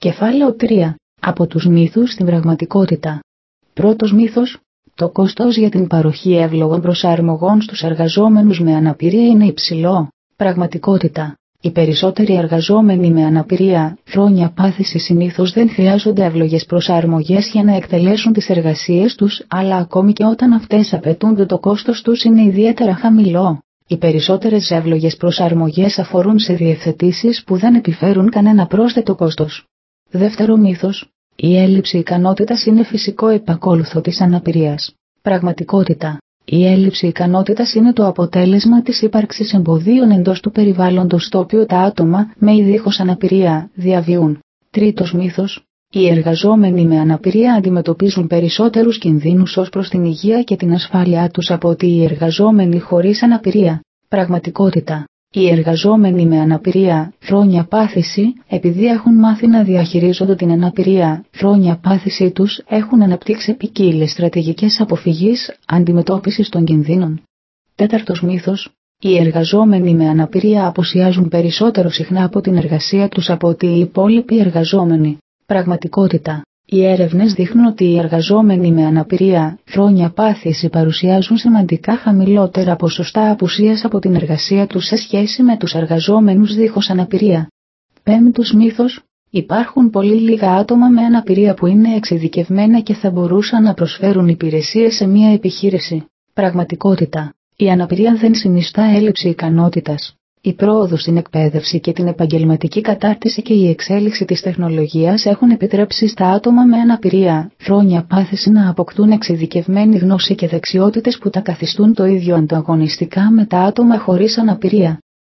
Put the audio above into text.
Κεφάλαιο 3. Από τους μύθους στην πραγματικότητα. Πρώτος μύθος. Το κόστος για την παροχή εύλογων προσαρμογών στους εργαζόμενους με αναπηρία είναι υψηλό. Πραγματικότητα. Οι περισσότεροι εργαζόμενοι με αναπηρία, χρόνια πάθηση συνήθως δεν χρειάζονται εύλογες προσαρμογές για να εκτελέσουν τις εργασίες τους, αλλά ακόμη και όταν αυτές απαιτούνται το κόστος τους είναι ιδιαίτερα χαμηλό. Οι περισσότερες εύλογες προσαρμογές αφορούν σε διευθετήσεις που δεν επιφέρουν κανένα πρόσθετο κόστος. Δεύτερο μύθος. Η έλλειψη ικανότητας είναι φυσικό επακόλουθο της αναπηρίας. Πραγματικότητα. Η έλλειψη ικανότητας είναι το αποτέλεσμα της ύπαρξης εμποδίων εντός του περιβάλλοντος στο οποίο τα άτομα με ή δίχως αναπηρία διαβιούν. Τρίτος μύθος. Οι εργαζόμενοι με αναπηρία αντιμετωπίζουν περισσότερους κινδύνους ως προς την υγεία και την ασφάλειά τους από ότι οι εργαζόμενοι χωρίς αναπηρία. Πραγματικότητα. Οι εργαζόμενοι με αναπηρία, χρόνια πάθηση, επειδή έχουν μάθει να διαχειρίζονται την αναπηρία, χρόνια πάθησή τους, έχουν αναπτύξει ποικίλες στρατηγικές αποφυγής, αντιμετώπισης των κινδύνων. Τέταρτος μύθος. Οι εργαζόμενοι με αναπηρία αποσιάζουν περισσότερο συχνά από την εργασία τους από ότι οι υπόλοιποι εργαζόμενοι. Πραγματικότητα. Οι έρευνες δείχνουν ότι οι εργαζόμενοι με αναπηρία, χρόνια πάθηση παρουσιάζουν σημαντικά χαμηλότερα ποσοστά απουσίας από την εργασία τους σε σχέση με τους εργαζόμενους δίχως αναπηρία. Πέμπτος μύθος. Υπάρχουν πολύ λίγα άτομα με αναπηρία που είναι εξειδικευμένα και θα μπορούσαν να προσφέρουν υπηρεσίες σε μια επιχείρηση. Πραγματικότητα. Η αναπηρία δεν συνιστά έλλειψη ικανότητας. Η πρόοδος στην εκπαίδευση και την επαγγελματική κατάρτιση και η εξέλιξη της τεχνολογίας έχουν επιτρέψει στα άτομα με αναπηρία, χρόνια πάθηση να αποκτούν εξειδικευμένη γνώση και δεξιότητες που τα καθιστούν το ίδιο ανταγωνιστικά με τα άτομα χωρίς αναπηρία.